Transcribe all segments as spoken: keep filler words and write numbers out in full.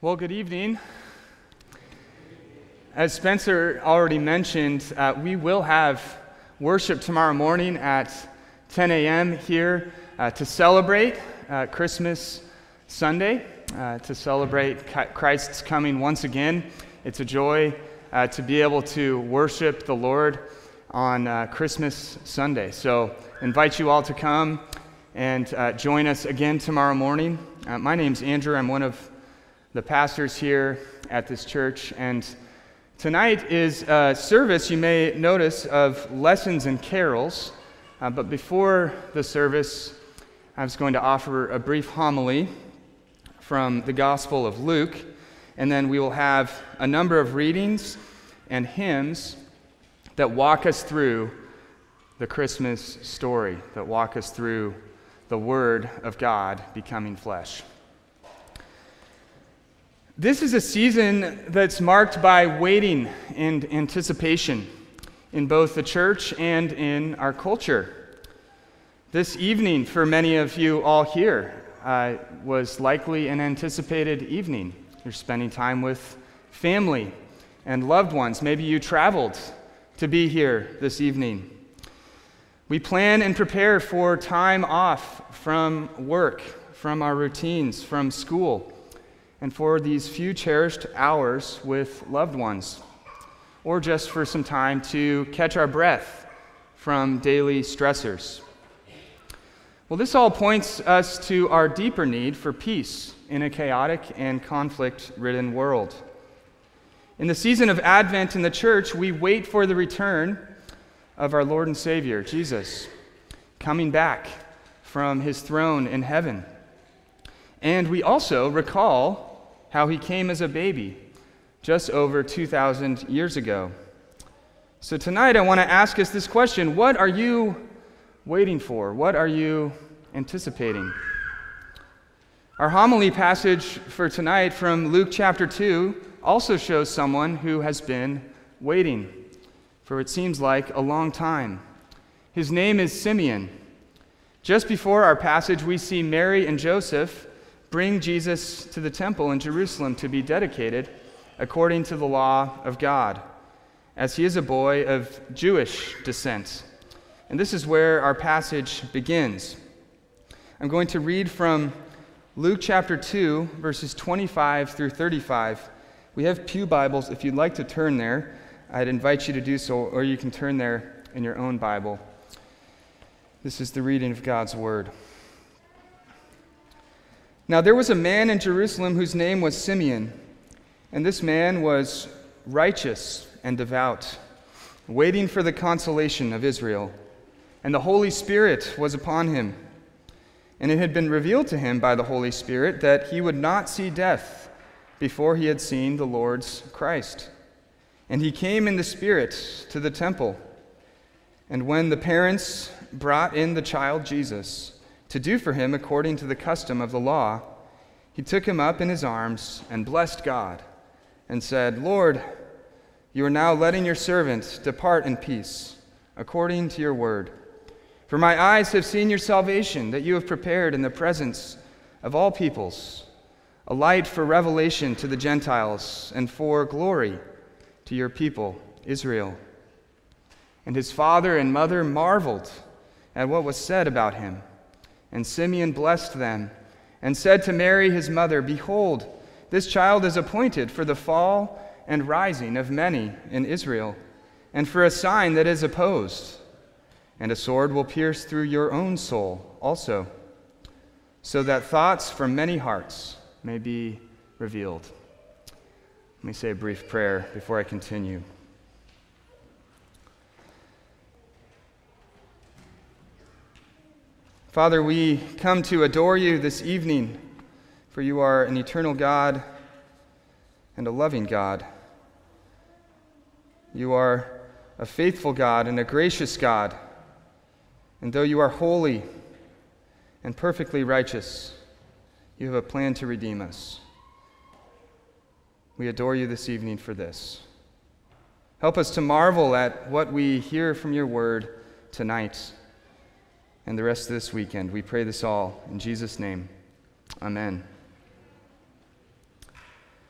Well, good evening. As Spencer already mentioned, uh, we will have worship tomorrow morning at ten a.m. here uh, to celebrate uh, Christmas Sunday, uh, to celebrate Christ's coming once again. It's a joy uh, to be able to worship the Lord on uh, Christmas Sunday. So I invite you all to come and uh, join us again tomorrow morning. Uh, my name's Andrew. I'm one of the pastors here at this church, and tonight is a service, you may notice, of lessons and carols. Uh, but before the service, I was going to offer a brief homily from the Gospel of Luke, and then we will have a number of readings and hymns that walk us through the Christmas story, that walk us through the Word of God becoming flesh. This is a season that's marked by waiting and anticipation in both the church and in our culture. This evening, for many of you all here, uh, was likely an anticipated evening. You're spending time with family and loved ones. Maybe you traveled to be here this evening. We plan and prepare for time off from work, from our routines, from school, and for these few cherished hours with loved ones, or just for some time to catch our breath from daily stressors. Well, this all points us to our deeper need for peace in a chaotic and conflict-ridden world. In the season of Advent in the church, we wait for the return of our Lord and Savior, Jesus, coming back from his throne in heaven. And we also recall how he came as a baby just over two thousand years ago. So tonight I want to ask us this question: what are you waiting for? What are you anticipating? Our homily passage for tonight from Luke chapter two also shows someone who has been waiting for it seems like a long time. His name is Simeon. Just before our passage, we see Mary and Joseph bring Jesus to the temple in Jerusalem to be dedicated according to the law of God, as he is a boy of Jewish descent. And this is where our passage begins. I'm going to read from Luke chapter two, verses twenty-five through thirty-five. We have pew Bibles. If you'd like to turn there, I'd invite you to do so, or you can turn there in your own Bible. This is the reading of God's Word. Now there was a man in Jerusalem whose name was Simeon, and this man was righteous and devout, waiting for the consolation of Israel. And the Holy Spirit was upon him. And it had been revealed to him by the Holy Spirit that he would not see death before he had seen the Lord's Christ. And he came in the Spirit to the temple. And when the parents brought in the child Jesus to do for him according to the custom of the law, he took him up in his arms and blessed God and said, "Lord, you are now letting your servant depart in peace, according to your word. For my eyes have seen your salvation, that you have prepared in the presence of all peoples, a light for revelation to the Gentiles and for glory to your people, Israel." And his father and mother marveled at what was said about him. And Simeon blessed them and said to Mary his mother, "Behold, this child is appointed for the fall and rising of many in Israel, and for a sign that is opposed. And a sword will pierce through your own soul also, so that thoughts from many hearts may be revealed." Let me say a brief prayer before I continue. Father, we come to adore you this evening, for you are an eternal God and a loving God. You are a faithful God and a gracious God. And though you are holy and perfectly righteous, you have a plan to redeem us. We adore you this evening for this. Help us to marvel at what we hear from your word tonight and the rest of this weekend. We pray this all in Jesus' name. Amen.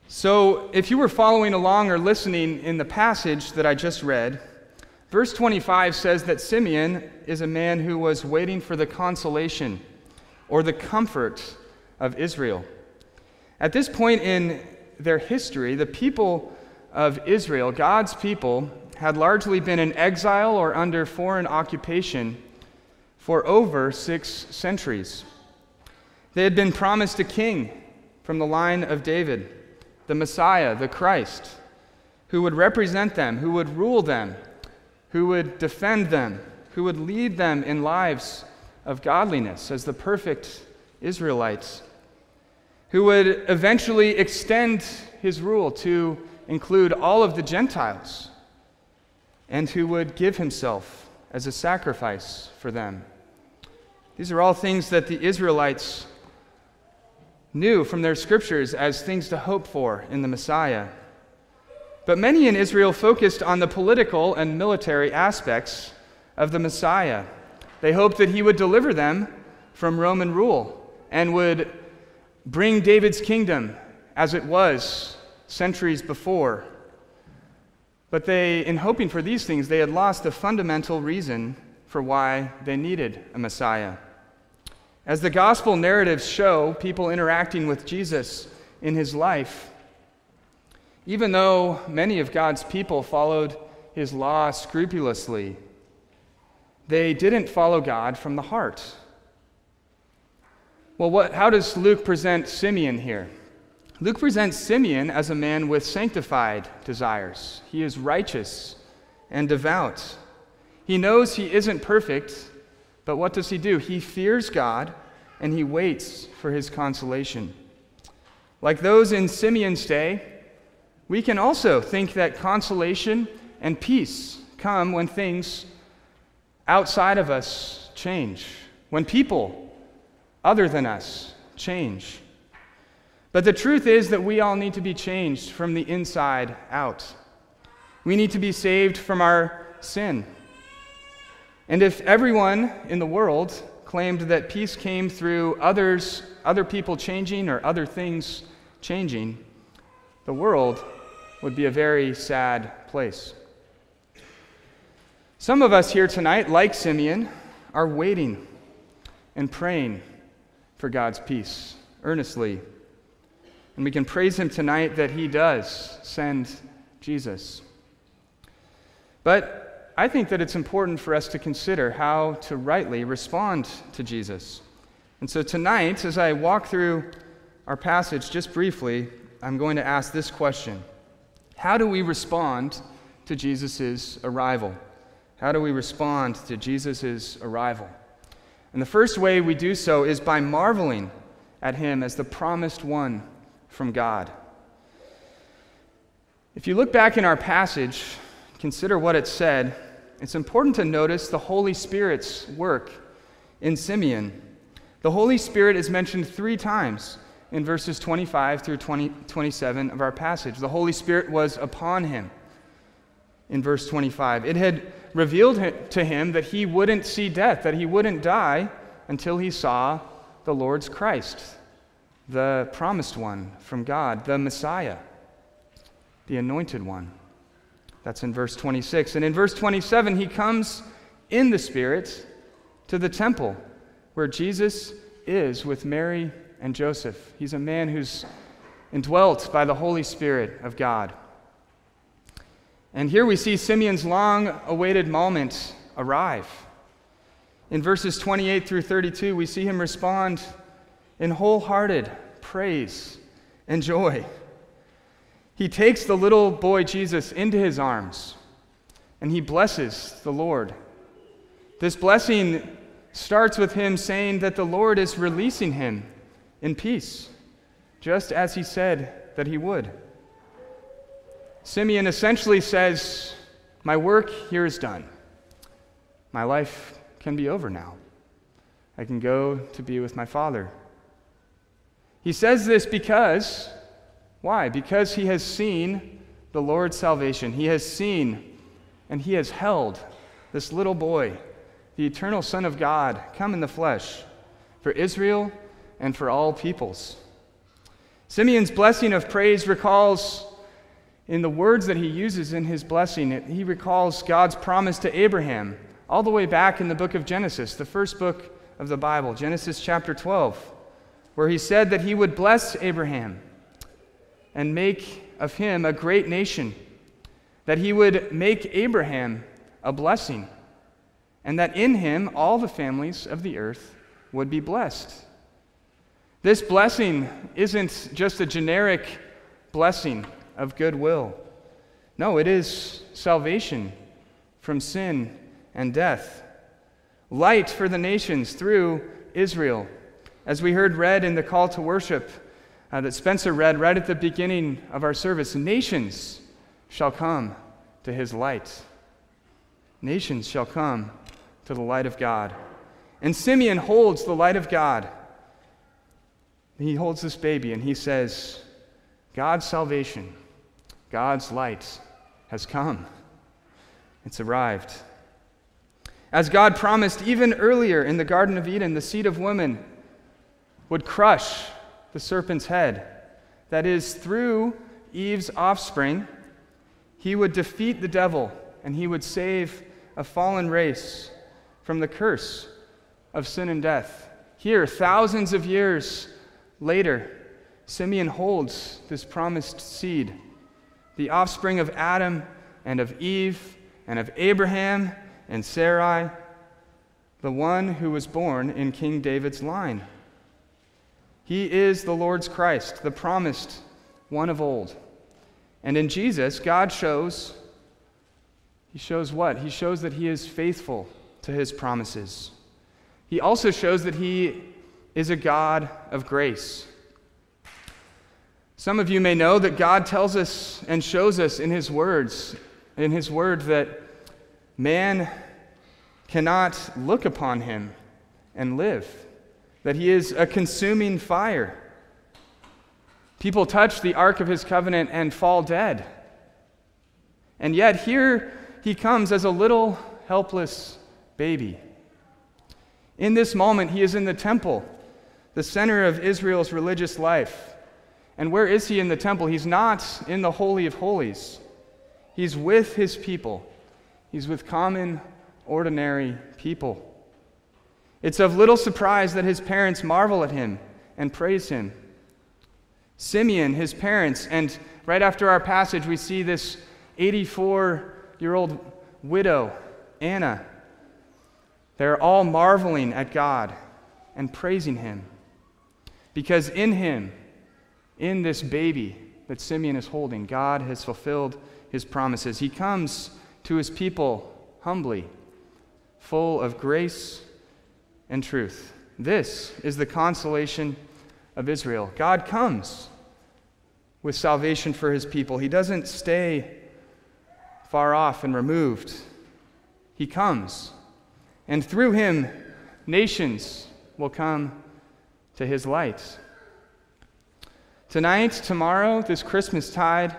So, if you were following along or listening in the passage that I just read, verse twenty-five says that Simeon is a man who was waiting for the consolation or the comfort of Israel. At this point in their history, the people of Israel, God's people, had largely been in exile or under foreign occupation for over six centuries. They had been promised a king from the line of David, the Messiah, the Christ, who would represent them, who would rule them, who would defend them, who would lead them in lives of godliness as the perfect Israelites, who would eventually extend his rule to include all of the Gentiles, and who would give himself as a sacrifice for them. These are all things that the Israelites knew from their scriptures as things to hope for in the Messiah. But many in Israel focused on the political and military aspects of the Messiah. They hoped that he would deliver them from Roman rule and would bring David's kingdom as it was centuries before. But they, in hoping for these things, they had lost the fundamental reason for why they needed a Messiah. As the gospel narratives show people interacting with Jesus in his life, even though many of God's people followed his law scrupulously, they didn't follow God from the heart. Well, what, how does Luke present Simeon here? Luke presents Simeon as a man with sanctified desires. He is righteous and devout. He knows he isn't perfect, but what does he do? He fears God, and he waits for his consolation. Like those in Simeon's day, we can also think that consolation and peace come when things outside of us change, when people other than us change. But the truth is that we all need to be changed from the inside out. We need to be saved from our sin. And if everyone in the world claimed that peace came through others, other people changing or other things changing, the world would be a very sad place. Some of us here tonight, like Simeon, are waiting and praying for God's peace earnestly. And we can praise him tonight that he does send Jesus. But I think that it's important for us to consider how to rightly respond to Jesus. And so tonight, as I walk through our passage just briefly, I'm going to ask this question. How do we respond to Jesus' arrival? How do we respond to Jesus' arrival? And the first way we do so is by marveling at him as the promised one from God. If you look back in our passage, consider what it said, it's important to notice the Holy Spirit's work in Simeon. The Holy Spirit is mentioned three times in verses twenty-five through twenty, twenty-seven of our passage. The Holy Spirit was upon him in verse twenty-five. It had revealed to him that he wouldn't see death, that he wouldn't die until he saw the Lord's Christ, the promised one from God, the Messiah, the anointed one. That's in verse twenty-six. And in verse twenty-seven, he comes in the Spirit to the temple where Jesus is with Mary and Joseph. He's a man who's indwelt by the Holy Spirit of God. And here we see Simeon's long-awaited moment arrive. In verses twenty-eight through thirty-two, we see him respond in wholehearted praise and joy. He takes the little boy Jesus into his arms, and he blesses the Lord. This blessing starts with him saying that the Lord is releasing him in peace, just as he said that he would. Simeon essentially says, my work here is done. My life can be over now. I can go to be with my Father. He says this because, why? Because he has seen the Lord's salvation. He has seen and he has held this little boy, the eternal Son of God, come in the flesh for Israel and for all peoples. Simeon's blessing of praise recalls, in the words that he uses in his blessing, he recalls God's promise to Abraham all the way back in the book of Genesis, the first book of the Bible, Genesis chapter twelve, where he said that he would bless Abraham and make of him a great nation, that he would make Abraham a blessing, and that in him all the families of the earth would be blessed. This blessing isn't just a generic blessing of goodwill. No, it is salvation from sin and death. Light for the nations through Israel. As we heard read in the call to worship uh, that Spencer read right at the beginning of our service, nations shall come to his light. Nations shall come to the light of God. And Simeon holds the light of God. He holds this baby and he says, God's salvation, God's light has come. It's arrived. As God promised even earlier in the Garden of Eden, the seed of woman would crush the serpent's head. That is, through Eve's offspring, he would defeat the devil and he would save a fallen race from the curse of sin and death. Here, thousands of years later, Simeon holds this promised seed, the offspring of Adam and of Eve and of Abraham and Sarai, the one who was born in King David's line. He is the Lord's Christ, the promised one of old. And in Jesus, God shows, he shows what? He shows that he is faithful to his promises. He also shows that he is a God of grace. Some of you may know that God tells us and shows us in his words, in his word, that man cannot look upon him and live, that he is a consuming fire. People touch the ark of his covenant and fall dead. And yet here he comes as a little helpless baby. In this moment, he is in the temple, the center of Israel's religious life. And where is he in the temple? He's not in the Holy of Holies. He's with his people. He's with common, ordinary people. It's of little surprise that his parents marvel at him and praise him. Simeon, his parents, and right after our passage, we see this eighty-four-year-old widow, Anna. They're all marveling at God and praising him because in him, in this baby that Simeon is holding, God has fulfilled his promises. He comes to his people humbly, full of grace and truth. This is the consolation of Israel. God comes with salvation for his people. He doesn't stay far off and removed. He comes. And through him, nations will come to his light. Tonight, tomorrow, this Christmas tide,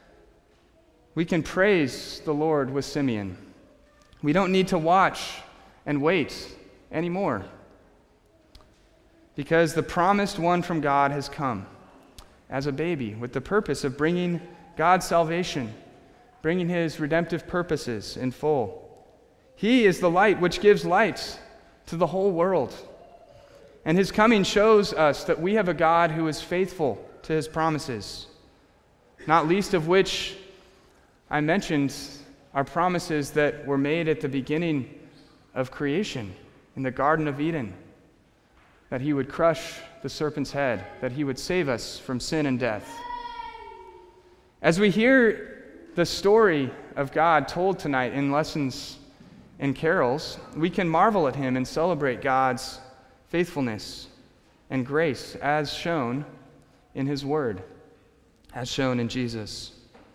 we can praise the Lord with Simeon. We don't need to watch and wait anymore because the promised one from God has come as a baby with the purpose of bringing God's salvation, bringing his redemptive purposes in full. He is the light which gives light to the whole world. And his coming shows us that we have a God who is faithful to his promises, not least of which I mentioned are promises that were made at the beginning of creation in the Garden of Eden, that he would crush the serpent's head, that he would save us from sin and death. As we hear the story of God told tonight in lessons and carols, we can marvel at him and celebrate God's faithfulness and grace as shown in his word, as shown in Jesus.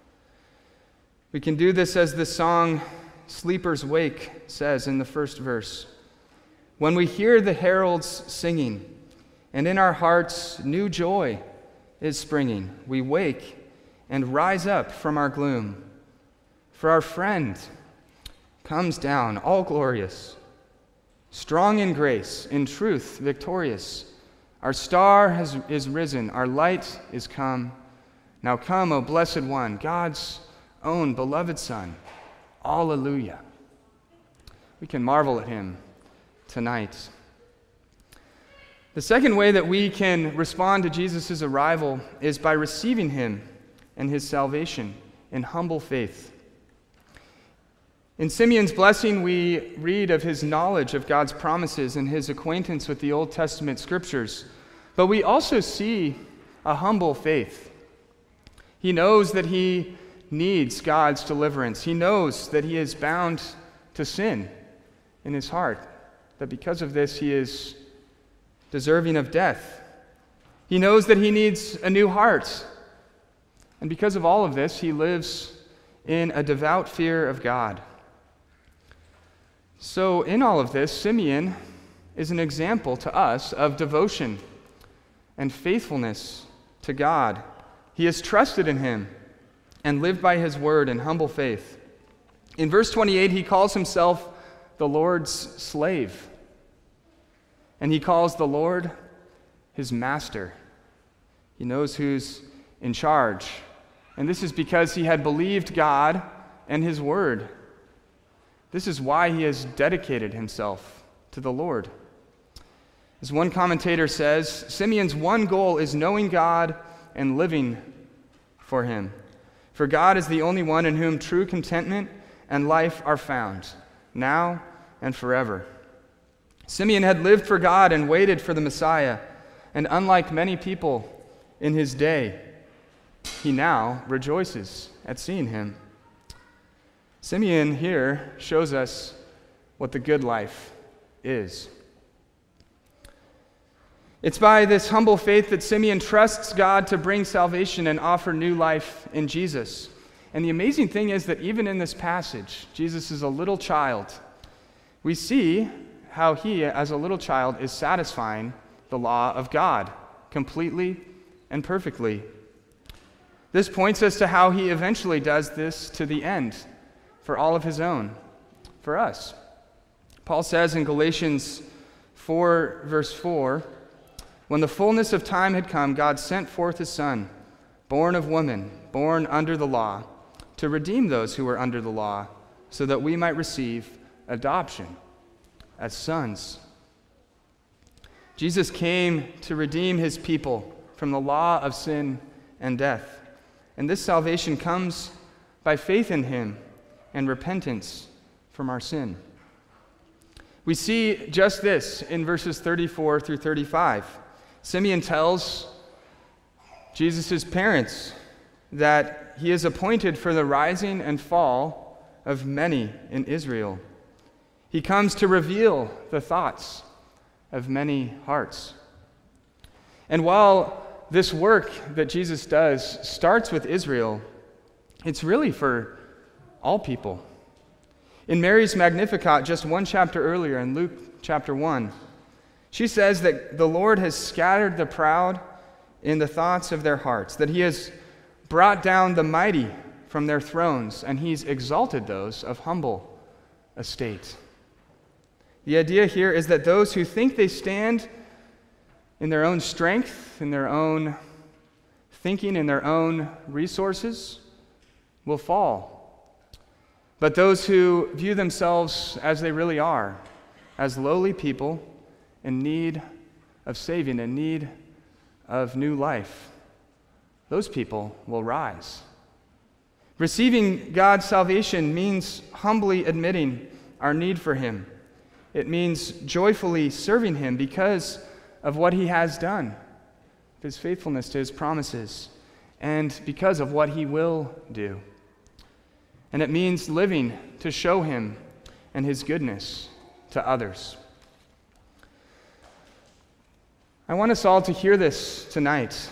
We can do this as the song Sleepers Wake says in the first verse. When we hear the heralds singing, and in our hearts new joy is springing, we wake and rise up from our gloom. For our friend comes down all glorious, strong in grace, in truth victorious, Our star has, is risen, our light is come. Now come, O Blessed One, God's own beloved Son. Alleluia. We can marvel at him tonight. The second way that we can respond to Jesus' arrival is by receiving him and his salvation in humble faith. In Simeon's blessing, we read of his knowledge of God's promises and his acquaintance with the Old Testament scriptures, but we also see a humble faith. He knows that he needs God's deliverance. He knows that he is bound to sin in his heart, that because of this he is deserving of death. He knows that he needs a new heart, and because of all of this, he lives in a devout fear of God. So in all of this, Simeon is an example to us of devotion and faithfulness to God. He has trusted in him and lived by his word in humble faith. In verse twenty-eight, he calls himself the Lord's slave, and he calls the Lord his master. He knows who's in charge, and this is because he had believed God and his word. This is why he has dedicated himself to the Lord. As one commentator says, Simeon's one goal is knowing God and living for him. For God is the only one in whom true contentment and life are found, now and forever. Simeon had lived for God and waited for the Messiah, and unlike many people in his day, he now rejoices at seeing him. Simeon here shows us what the good life is. It's by this humble faith that Simeon trusts God to bring salvation and offer new life in Jesus. And the amazing thing is that even in this passage, Jesus is a little child. We see how he, as a little child, is satisfying the law of God completely and perfectly. This points us to how he eventually does this to the end, for all of his own, for us. Paul says in Galatians four, verse four, when the fullness of time had come, God sent forth his Son, born of woman, born under the law, to redeem those who were under the law, so that we might receive adoption as sons. Jesus came to redeem his people from the law of sin and death. And this salvation comes by faith in him and repentance from our sin. We see just this in verses thirty-four through thirty-five. Simeon tells Jesus' parents that he is appointed for the rising and fall of many in Israel. He comes to reveal the thoughts of many hearts. And while this work that Jesus does starts with Israel, it's really for all people. In Mary's Magnificat, just one chapter earlier, in Luke chapter one, she says that the Lord has scattered the proud in the thoughts of their hearts, that he has brought down the mighty from their thrones, and he's exalted those of humble estate. The idea here is that those who think they stand in their own strength, in their own thinking, in their own resources, will fall. But those who view themselves as they really are, as lowly people in need of saving, in need of new life, those people will rise. Receiving God's salvation means humbly admitting our need for him. It means joyfully serving him because of what he has done, his faithfulness to his promises, and because of what he will do. And it means living to show him and his goodness to others. I want us all to hear this tonight.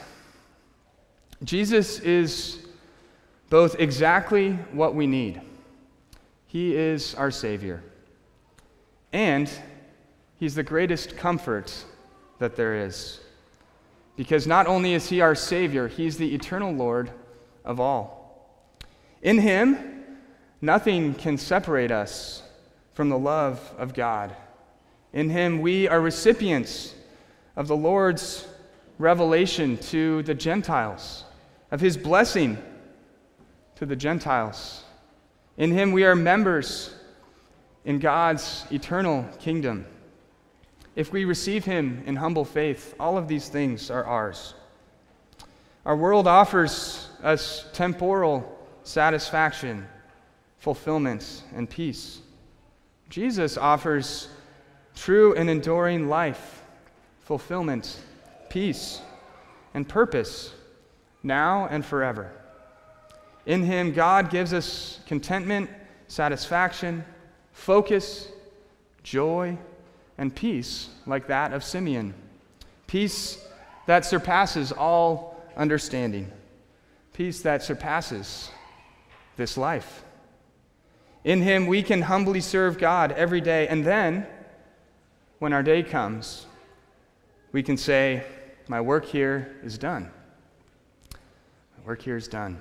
Jesus is both exactly what we need. He is our Savior. And he's the greatest comfort that there is. Because not only is he our Savior, he's the eternal Lord of all. In him, nothing can separate us from the love of God. In him, we are recipients of the Lord's revelation to the Gentiles, of his blessing to the Gentiles. In him we are members in God's eternal kingdom. If we receive him in humble faith, all of these things are ours. Our world offers us temporal satisfaction, fulfillment, and peace. Jesus offers true and enduring life, fulfillment, peace, and purpose, now and forever. In him, God gives us contentment, satisfaction, focus, joy, and peace like that of Simeon. Peace that surpasses all understanding. Peace that surpasses this life. In him, we can humbly serve God every day, and then, when our day comes, we can say, my work here is done. My work here is done.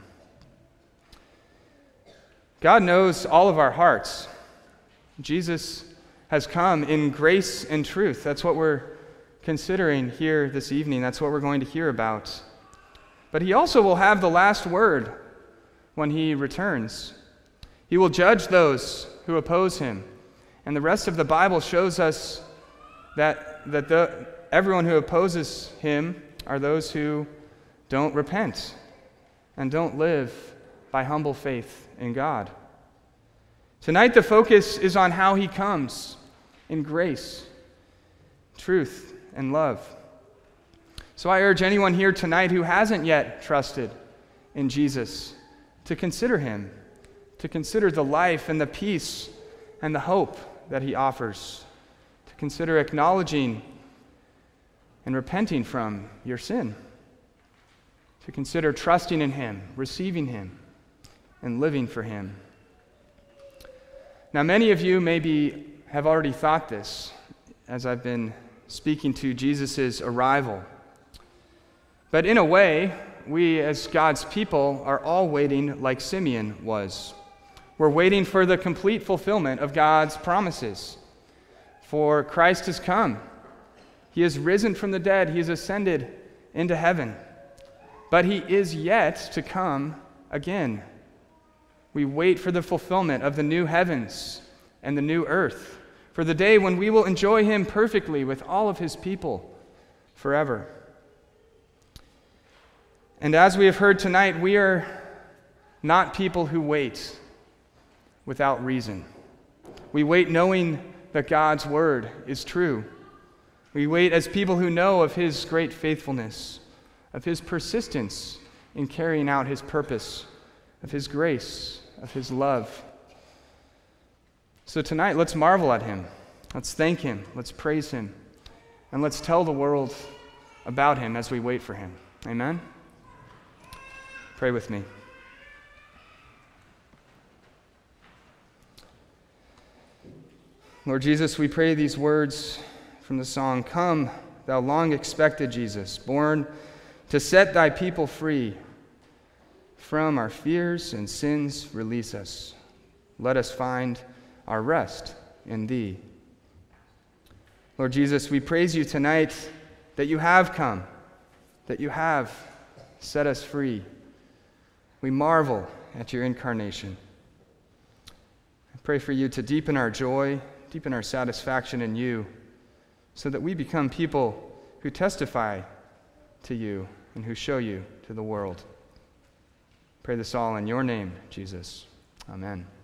God knows all of our hearts. Jesus has come in grace and truth. That's what we're considering here this evening. That's what we're going to hear about. But he also will have the last word when he returns. He will judge those who oppose him. And the rest of the Bible shows us that, that the, everyone who opposes him are those who don't repent and don't live by humble faith in God. Tonight the focus is on how he comes in grace, truth, and love. So I urge anyone here tonight who hasn't yet trusted in Jesus to consider him, to consider the life and the peace and the hope that he offers, to consider acknowledging and repenting from your sin, to consider trusting in him, receiving him, and living for him. Now, many of you maybe have already thought this as I've been speaking to Jesus' arrival. But in a way, we as God's people are all waiting like Simeon was. We're waiting for the complete fulfillment of God's promises. For Christ has come. He has risen from the dead. He has ascended into heaven. But he is yet to come again. We wait for the fulfillment of the new heavens and the new earth, for the day when we will enjoy him perfectly with all of his people forever. And as we have heard tonight, we are not people who wait without reason. We wait knowing that God's word is true. We wait as people who know of his great faithfulness, of his persistence in carrying out his purpose, of his grace, of his love. So tonight, let's marvel at him. Let's thank him. Let's praise him. And let's tell the world about him as we wait for him. Amen? Pray with me. Lord Jesus, we pray these words from the song, "Come, thou long expected Jesus, born to set thy people free. From our fears and sins release us. Let us find our rest in thee." Lord Jesus, we praise you tonight that you have come, that you have set us free. We marvel at your incarnation. I pray for you to deepen our joy, deepen our satisfaction in you, so that we become people who testify to you and who show you to the world. Pray this all in your name, Jesus. Amen.